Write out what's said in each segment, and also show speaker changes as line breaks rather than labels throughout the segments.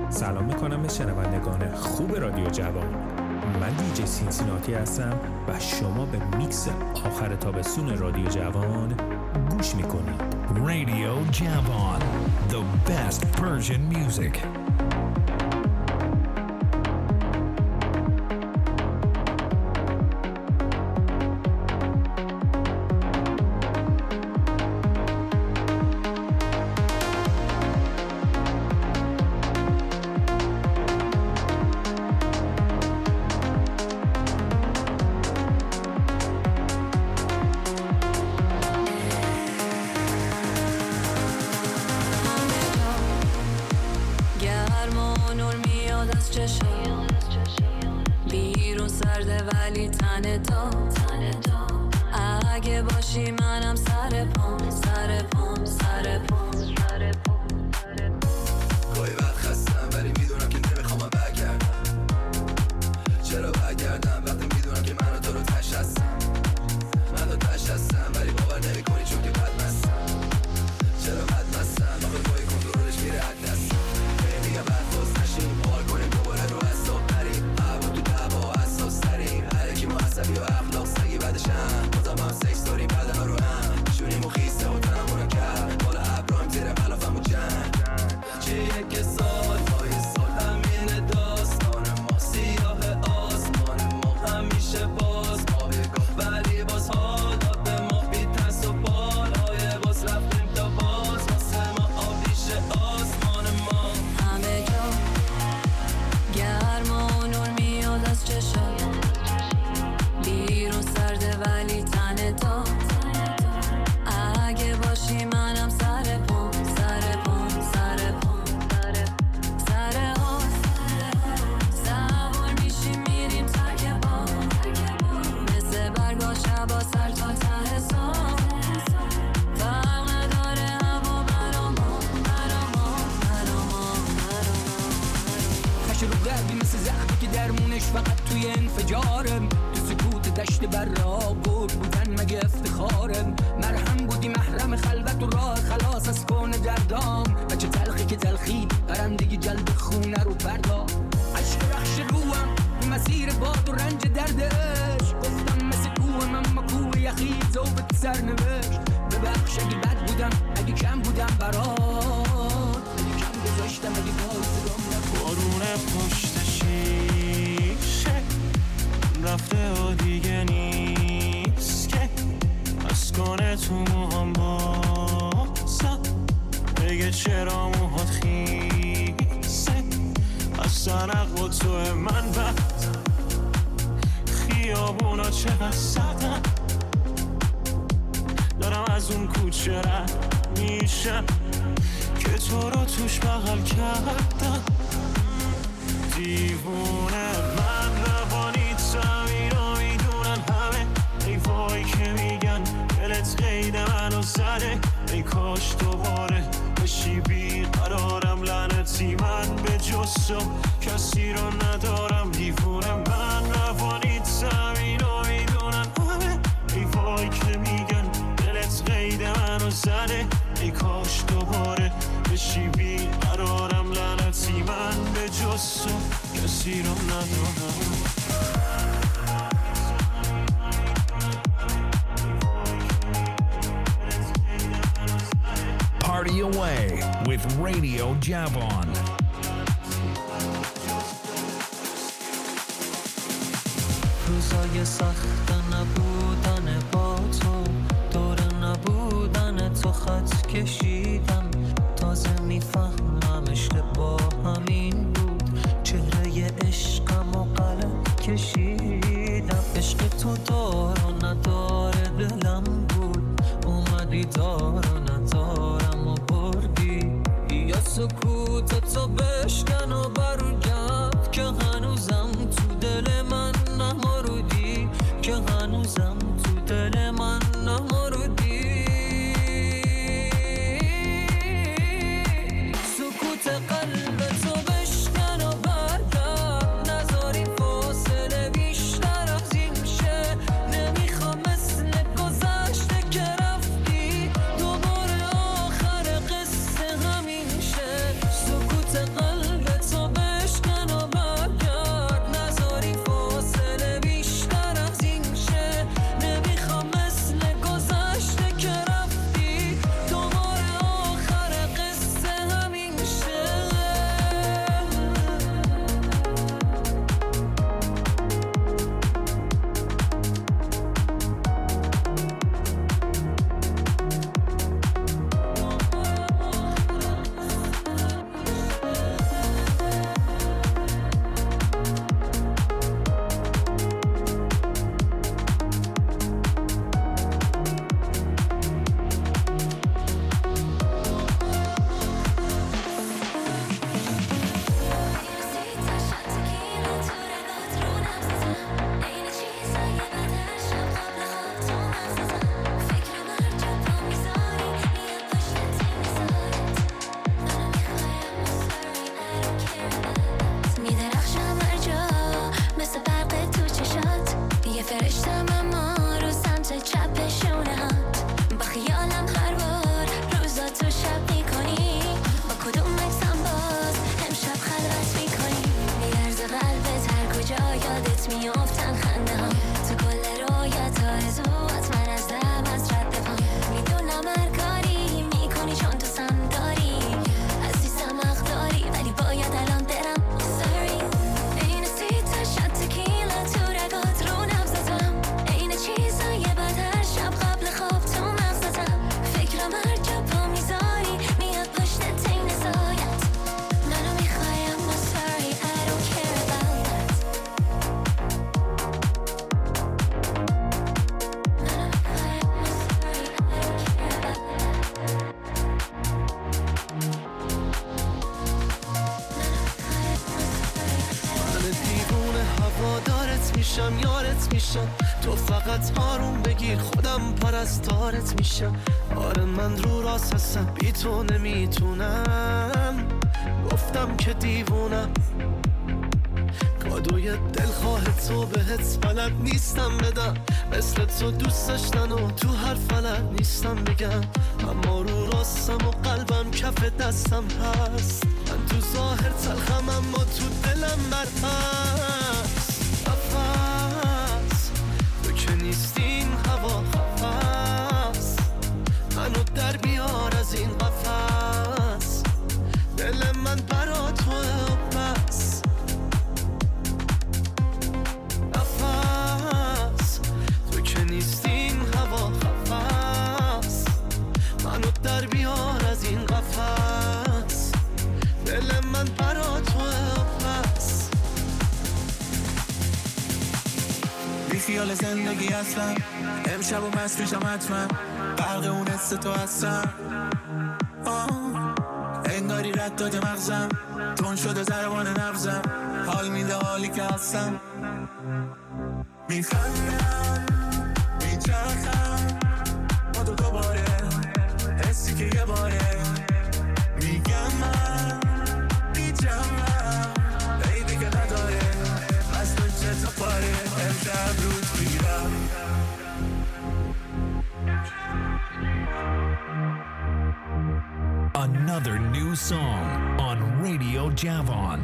سلام میکنم به شنوندگان خوب رادیو جوان. من دیجی سینسیناتی هستم و شما به میکس آخر تابستون رادیو جوان گوش میکنید.
رادیو جوان، the best Persian music.
بیرون سرده ولی تنه تا اگه باشی منم سر پام
گاهی وقت خستم ولی میدونم که نمیخوام برگردم. چرا برگردم وقتی میدونم که من و تو رو تش هستم. من رو تش هستم ولی باور نمیکنی چون که بد مستم. چرا بد مستم آخه پای کنترلش میره حد دستم. میگم بعد باز نشیم حال کنیم دوباره رو حساب بریم. هوا تو دعوا حساس تریم. هرکی ما عصبی و اخلاق سگی بعدشم بازم هم سکس داریم بدن رو هم شونیم و خیسته و تنمونو کرد بالا ابراهیم زیر ملافم و جنگ. چیه که سالهای سال همین داستان ما سیاه آسمان ما همیشه باز ما بگم ولی باز حالات ما بی ترس و بالهای باز رفتیم تا باز واسه ما آبیش آسمان ما.
همه جا گرم و نور میاد از چشم بیرون سرده ولی تنه تا اگه باشی منم سر پام سر آس سوار میشیم میریم ترک با مثل برگا شبا سر تا ته سام فرق نداره هوا برا ما
خش رو قلبی مثل زخمی که درمونش فقط توی انفجارم. تو سکوت دشت براق بودن مگه افتخارم. مرهم بودی محرم خلوت و راه خلاص از کون دردام. و چه تلخی که تلخی پرندگی جلب خونه رو بردا. عشق رخش روم مسیر باد و رنج دردش. گفتم مثل کوهم اما کوه یخی زوبت سرنوشت. ببخش اگه بد بودم اگه کم بودم برات اگه کم گذاشتم اگه بازدم
بارون پشت شیشه رفته و دیگه نیست که از کنه تو موهام بازم بگه چرا موهات خیسه از سنق و تو من بعد خیابونا چقدر سردن دارم از اون کوچه رد میشم که تو رو توش بغل کردم. دیوونه من روانی اینو میدونن همه. ای وای که میگن دلت قید منو زده. ای کاش دوباره بشی بیقرارم لعنتی من به جز کسی رو ندارم. دیوونه من روانی اینو میدونن همه. ای وای که میگن دلت قید منو زده. ای کاش دوباره بشی بیقرارم لعنتی من به جز کسی رو ندارم.
Party away with Radio Javon.
روزای سخت نبودن با تو دور نبودن تو خط کشیدم. تازه میفهمم عشق با همین بود. چهره عشقم و قلم کشیدم. عشق تو دار و نداره دلم بود. اومدی دار و ندارم و بردی. یا سکوت تو بشکن و برگرد که هنوزم تو دل من نمردی. که هنوزم تو دل من نمردی. سکوت قلب تو بشکن و برگرد. نذاری فاصله بیشتر از این شه. نمیخوام مثل گذشته که رفتی دوباره آخر قصه همین شه. سکوت قلب تو
میافتن خنده ها تو کل رویت آرزوات من از لب از رد پا میدونم هر کاری میکنی چون تو سم داری عزیزم حق داری ولی باید الان برم sorry این سیتا شد تکیلا تو رگات رو نبزتم این چیزای بد هر شب قبل خواب تو مغزتم فکرم هر جا پا میذاری میاد پشت تین سایت منو میخوایم no sorry I don't care about that
هوادارت میشم یارت میشم تو فقط آروم بگیر خودم پرستارت میشم آره من رو راست هستم بی تو نمیتونم گفتم که دیوونم کادوی دلخواه تو بهت بلد نیستم بدم مثل تو دوست داشتن و تو هر فلک نیستم بگم اما رو راستم و قلبم کف دستم هست من تو ظاهر تلخم اما تو دلم برهست قفص تو که نیستین هوا خفص منو در بیار از این قفص دل من برا توه و بس قفص تو که نیستین هوا خفص منو در بیار از این قفص دل من برا توه و بس
بی خیال زندگی هستم امشب و مست میشم حتما غرق اون حس تو هستم انگاری رد داده مغزم تون شده ضربان نبزم حال میده حالی که هستم میخندم میچرخم با تو دوباره حسی که یه باره میگم من بیجمم بیبی که نداره از تو چه تا پاره امشب رود بیرم
Another new song on Radio Javon.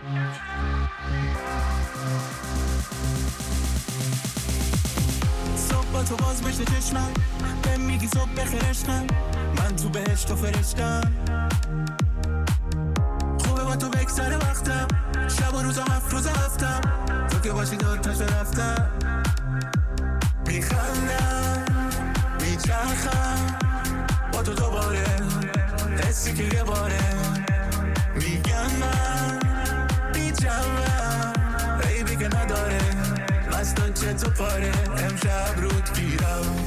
صبح با تو باز بشه چشمم به میگی صبح بخیر عشقم من تو بهشت و فرشتم خوبه با تو بگذره وقتم شب و روز و 7 روز هفتم تو که باشی دور تاش رفتم میخندم میچرخم با تو دوباره حسی که یه باره میگم من بیجمم بیبی که نداره مستان چه تو پاره امشب رود گیرم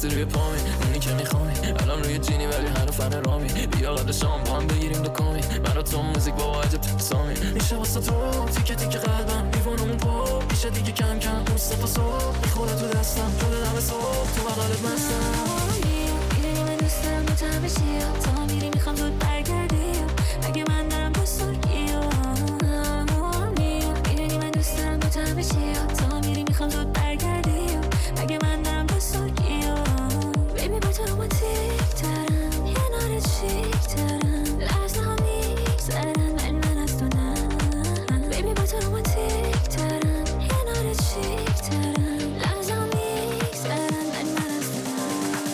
وقتی روی پامی اونی که میخوامی الان روی جینی ولی هنوز رامی بیا قدر شام با هم بگیریم دو کامی من و تو موزیک با عجب سامی میشه واسه تو تیکه تیکه قلبم میوانمون پا میشه دیگه کم کم پوست تا صبح میخوره تو دستم جلو دم صبح تو بغلت مستم میدونی من دوست دارم با تو بشی تا میری میخوام زود برگردی اگه من دارم بسرگی میدونی من دوست دارم با تو بشی تا میری میخوام زود برگردی اگه من دارم بسرگی بیبی با تو رومانتیک ترم یه نار چیک ترم لحظه ها میگذرن من از تو نه بیبی با تو رومانتیک ترم یه نار چیک ترم لحظه ها میگذرن من از تو نه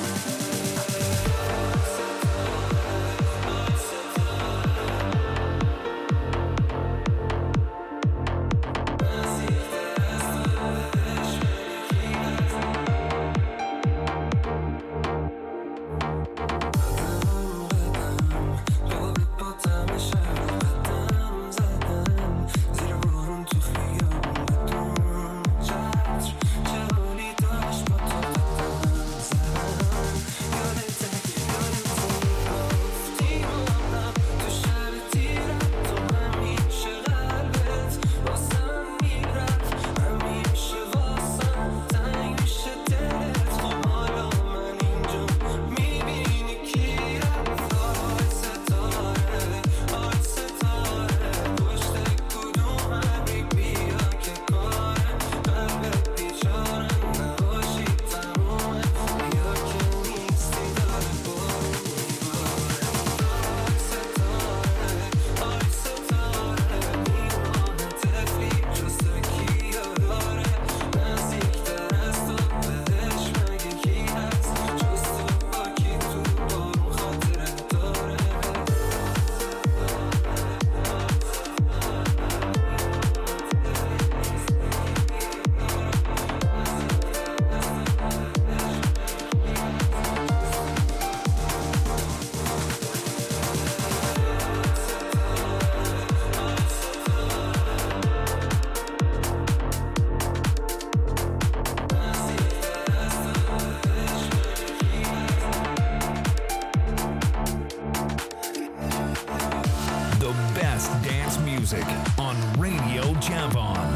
on Radio Javon.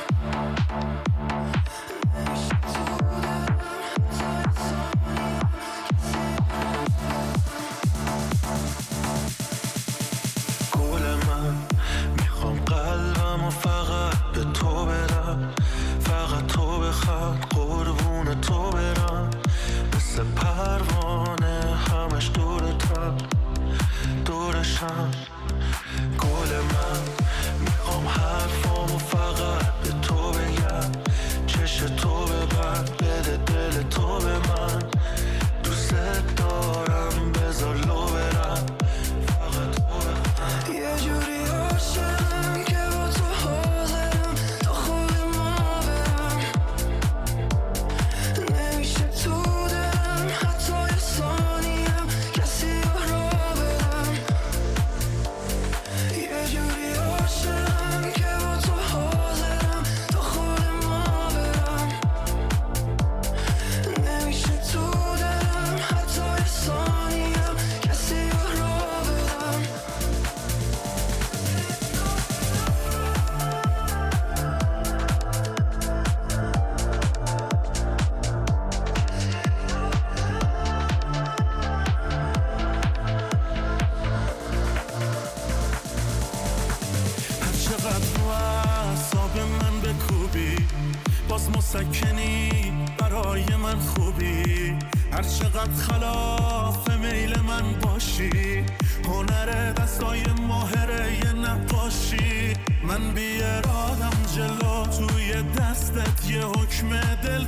مسکنی برای من خوبی، هر چقدر خلاف میل من باشی، هنر دستای ماهره یه نقاشی. من بی ارادم جلو توی دستت یه حکم دل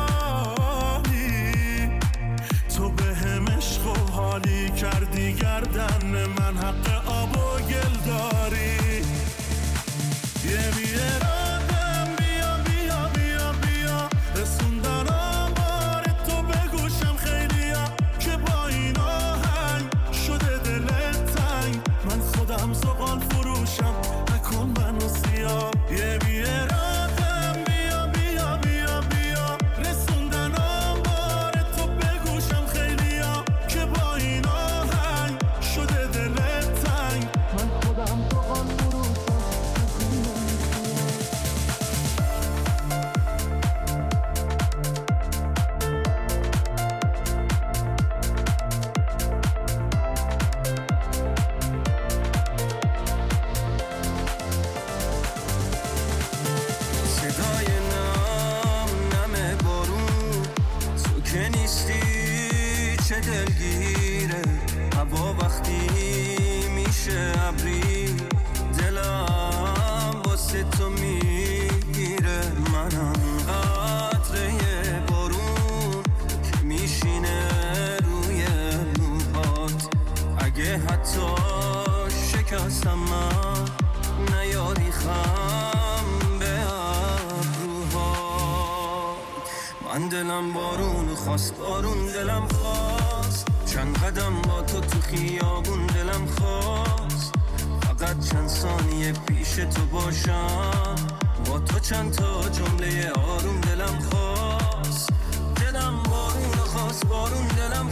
داری، تو به هم عشق و حالی کردی گردن من حق آب و گل داری. یه بی ارادم بیا بیا بیا بیا رسوندن آمار تو به گوشم خیلیا که با این آهنگ شده دلت تنگ، من خودم زغال فروشم نکن منو سیاه. یه بی ارادم بیا بیا بیا بیا رسوندن آمار تو به
هوا وقتی میشه ابری دلم واسه تو میگیره منم قطره بارون که میشینه روی موهات اگه حتی شکستم من نیاری خم به ابروهات من دلم بارون خواست بارون دلم خواست چند قدم با تو خیابون دلم خواست فقط چند ثانیه پیش تو باشم با تو چند تا جمله آروم دلم خواست دلم بارون خواست بارون دلم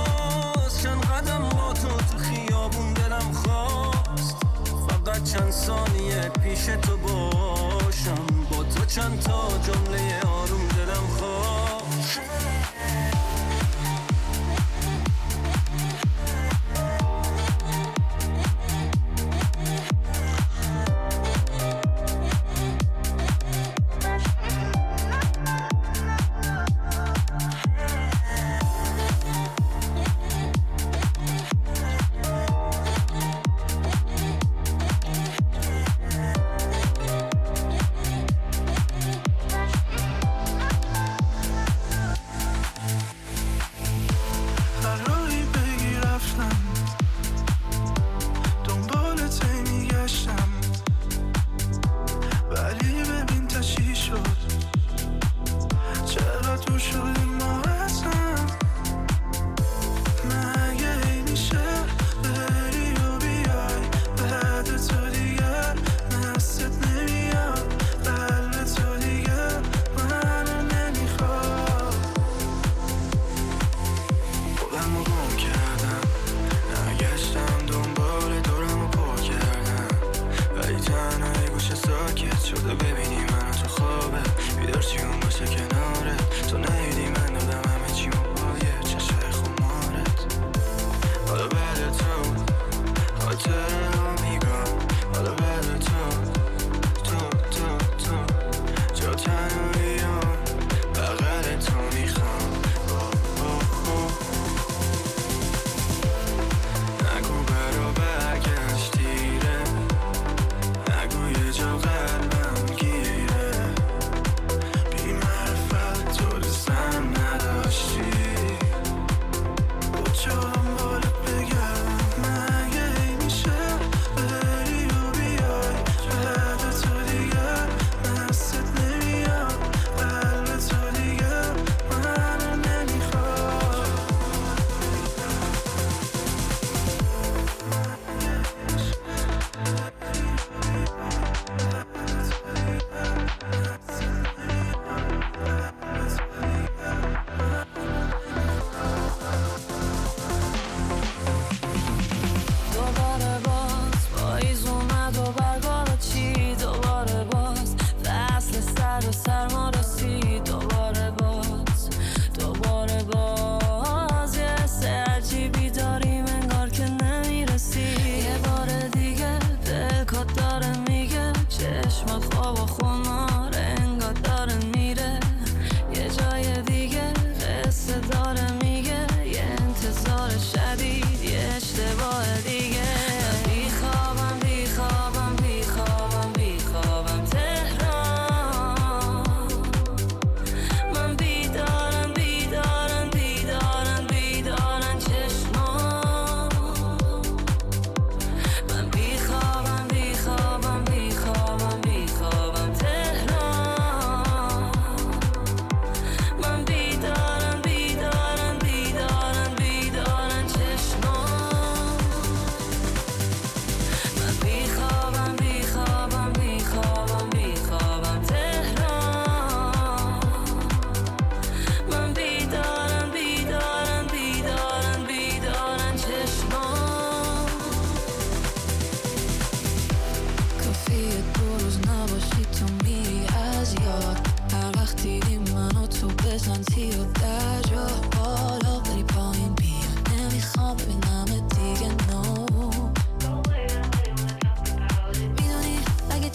خواست چند قدم با تو خیابون دلم خواست فقط چند ثانیه پیش تو باشم با تو چند تا جمله آروم دلم خواست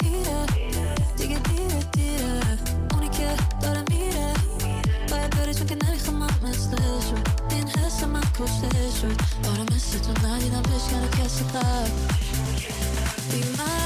چون که نمیخوام من مثل شد این حس من کشته شد آره مثل تو ندیدم بشکنه کسی قبل بی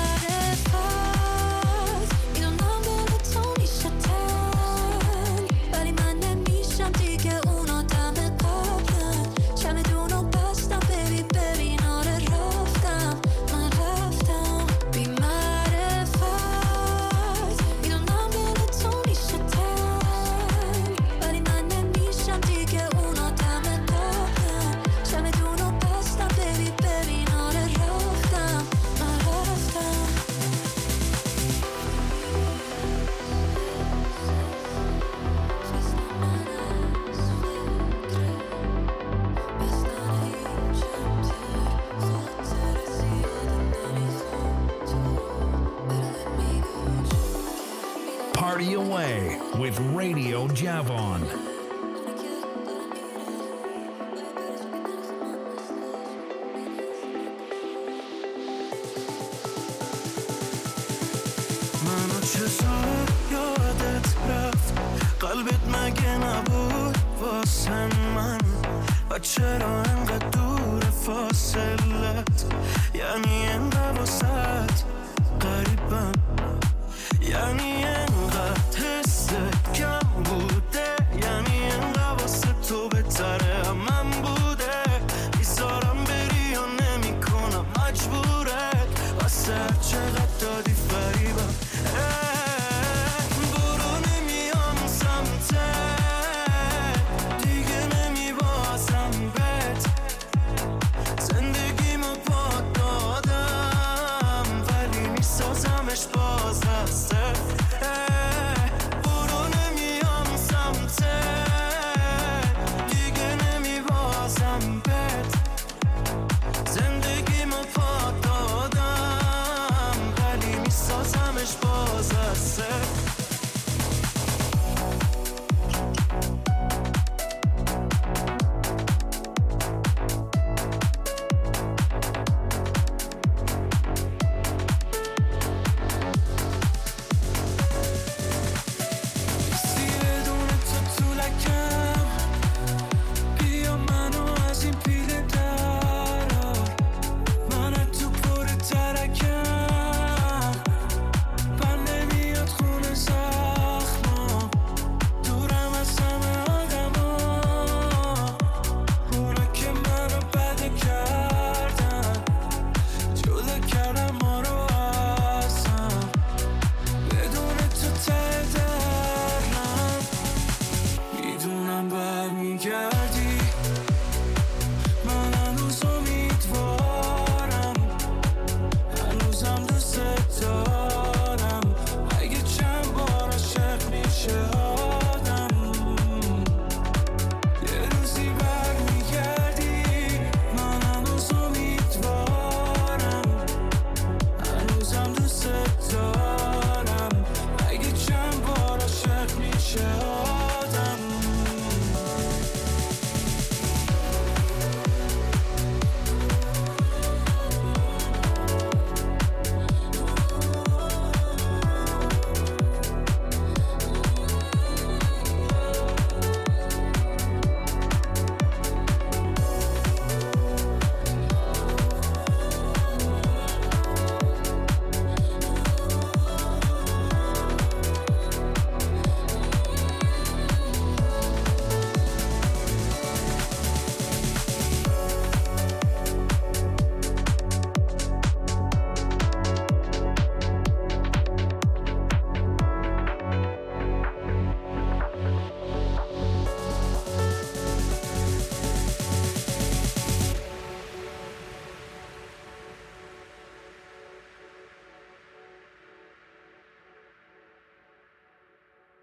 معرفت میدونم دل تو میشه تن ولی من نمیشم دیگه اون آدم قبلم چمدونو بستم ببین آره رفتم من رفتم بی معرفت میدونم دل تو میشه تن ولی من نمیشم دیگه اون آدم قبلم چمدونو بستم ببین آره رفتم من رفتم
Party away with Radio Javon.
منو چطور یادت رفت قلبت مگه نبود واسه من و چرا انقدر دور فاصلت یعنی انقدر واسط قریبم یعنی انقدر حست کم بوده یعنی انقدر واسه تو بهتره من بوده میذارم بری یا نمی کنم مجبورت واسه چقدر دادی فریبم برو نمیام سمتت دیگه نمیبازم بهت زندگیمو پاک دادم ولی میسازمش باز از برو نمیام سمتت دیگه نمیبازم بهت زندگیمو پاک دادم ولی میسازمش باز از میدونم برمیگرد